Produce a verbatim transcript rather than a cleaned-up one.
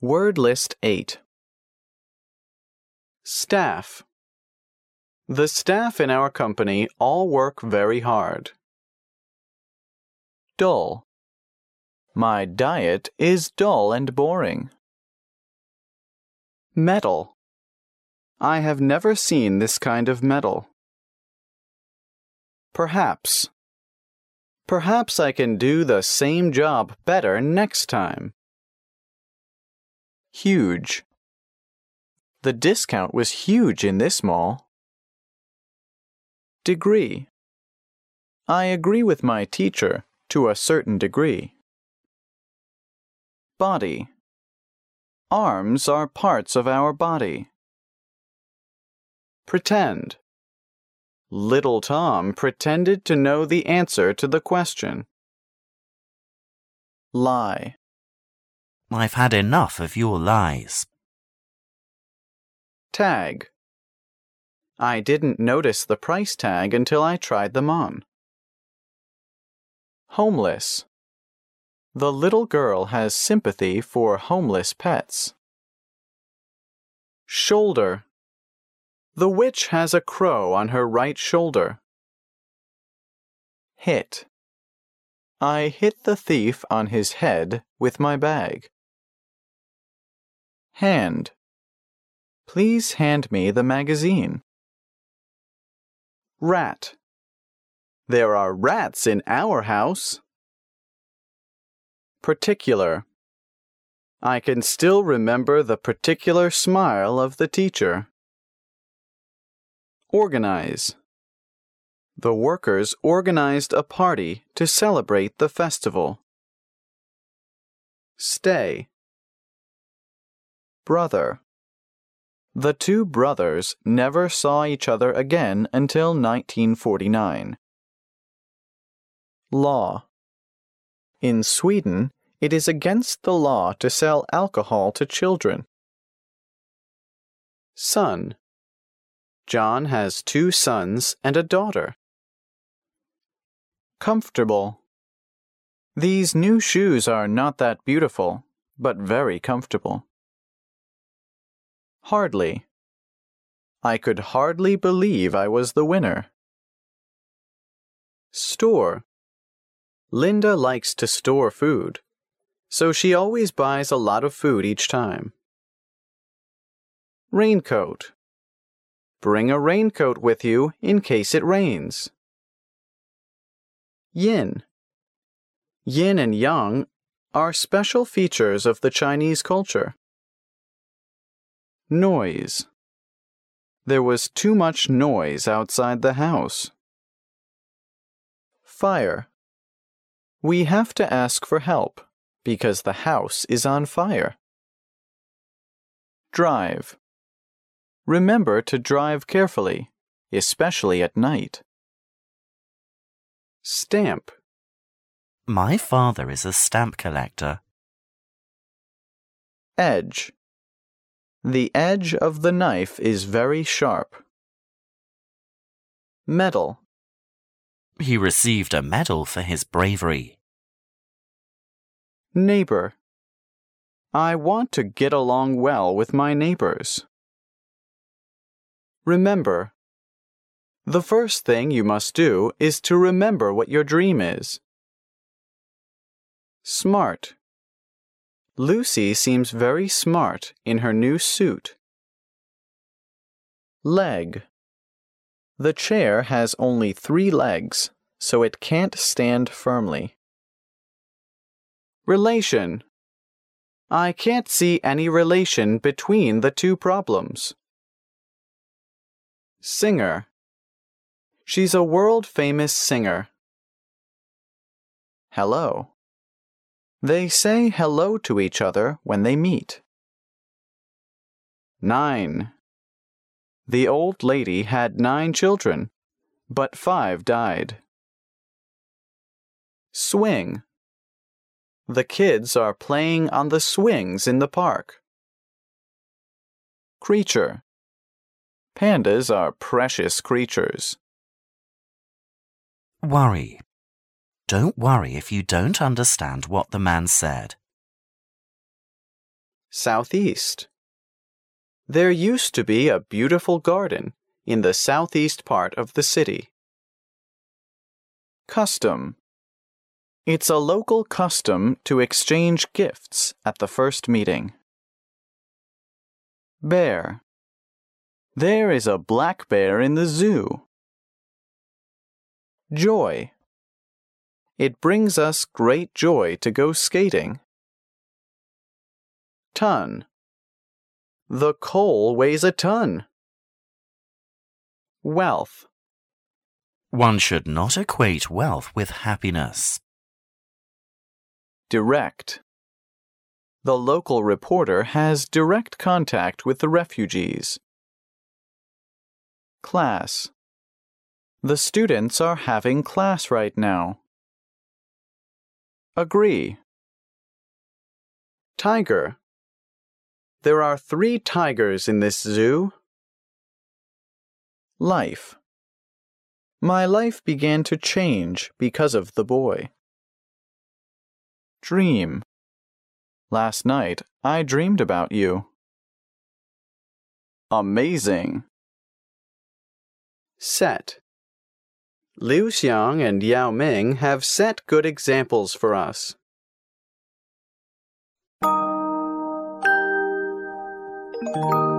Word list eight. Staff. The staff in our company all work very hard. Dull. My diet is dull and boring. Metal. I have never seen this kind of metal. Perhaps. Perhaps I can do the same job better next time. Huge. The discount was huge in this mall. Degree. I agree with my teacher to a certain degree. Body. Arms are parts of our body. Pretend. Little Tom pretended to know the answer to the question. Lie. I've had enough of your lies. Tag. I didn't notice the price tag until I tried them on. Homeless. The little girl has sympathy for homeless pets. Shoulder. The witch has a crow on her right shoulder. Hit. I hit the thief on his head with my bag. Hand. Please hand me the magazine. Rat. There are rats in our house. Particular. I can still remember the particular smile of the teacher. Organize. The workers organized a party to celebrate the festival. Stay. Brother. The two brothers never saw each other again until nineteen forty-nine. Law. In Sweden, it is against the law to sell alcohol to children. Son. John has two sons and a daughter. Comfortable. These new shoes are not that beautiful, but very comfortable. Hardly. I could hardly believe I was the winner. Store. Linda likes to store food, so she always buys a lot of food each time. Raincoat. Bring a raincoat with you in case it rains. Yin. Yin and yang are special features of the Chinese culture. Noise. There was too much noise outside the house. Fire. We have to ask for help because the house is on fire. Drive. Remember to drive carefully, especially at night. Stamp. My father is a stamp collector. Edge. The edge of the knife is very sharp. Medal. He received a medal for his bravery. Neighbor. I want to get along well with my neighbors. Remember. The first thing you must do is to remember what your dream is. Smart. Lucy seems very smart in her new suit. Leg. The chair has only three legs, so it can't stand firmly. Relation. I can't see any relation between the two problems. Singer. She's a world-famous singer. Hello. They say hello to each other when they meet. Nine. The old lady had nine children, but five died. Swing. The kids are playing on the swings in the park. Creature. Pandas are precious creatures. Worry. Don't worry if you don't understand what the man said. Southeast. There used to be a beautiful garden in the southeast part of the city. Custom. It's a local custom to exchange gifts at the first meeting. Bear. There is a black bear in the zoo. Joy. It brings us great joy to go skating. Ton. The coal weighs a ton. Wealth. One should not equate wealth with happiness. Direct. The local reporter has direct contact with the refugees. Class. The students are having class right now. Agree. Tiger. There are three tigers in this zoo. Life. My life began to change because of the boy. Dream. Last night, I dreamed about you. Amazing. Set. Liu Xiang and Yao Ming have set good examples for us. Thank you.